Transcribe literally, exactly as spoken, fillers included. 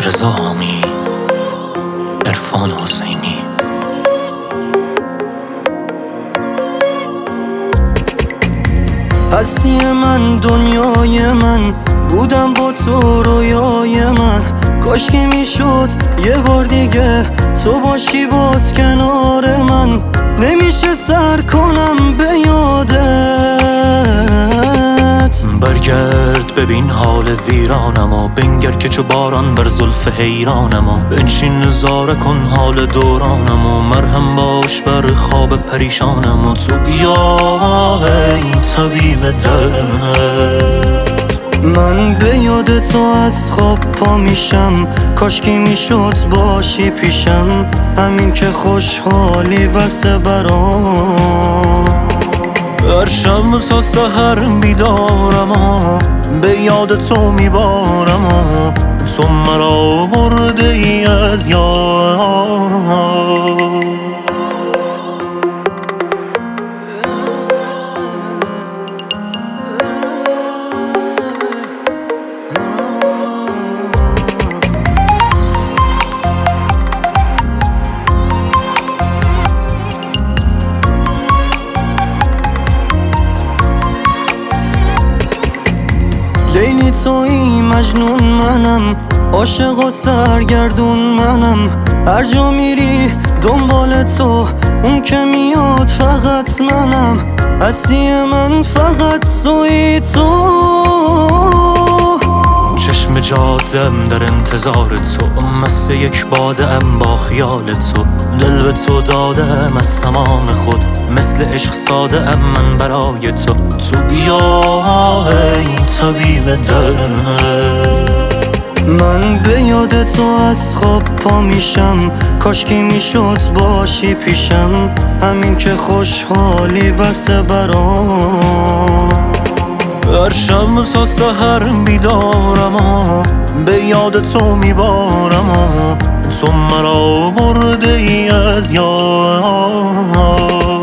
رضا هامی، عرفان حسینی. هستی من، دنیای من، بودم با تو رویای من. کاش که میشد یه بار دیگه تو باشی باز کنار من. نمیشه سر کنم به یادت. برگرد ببین حال ویرانم و بنگر که چو باران بر زلف حیرانم و بنشین نظاره کن حال دورانم و مرهم باش بر خواب پریشانم و تو بیا ای طبیب دل. من به یاد تو از خواب پا میشم، کاش که میشد باشی پیشم. همین که خوشحالی بسه برام. هر شب تا سحر بیدارم و به یاد تو میبارم و تو مرا برده ای از یاد. لیلی تویی، مجنون منم، عاشق و سرگردون منم. هر جا میری دنبال تو، اون که میاد فقط منم. هستی من فقط تویی تو. چشم جادم در انتظار تو، مثل یک باده ام با خیال تو. دل به تو دادم از تمام خود، مثل عشق ساده ام من برای تو. تو بیا ای طبیب دل. من به یاد تو از خواب پا میشم، کاش که میشد باشی پیشم. همین که خوشحالی بسه برام. هر شب تا سحر بیدارم و به یاد تو میبارم و تو مرا برده ای از یاد.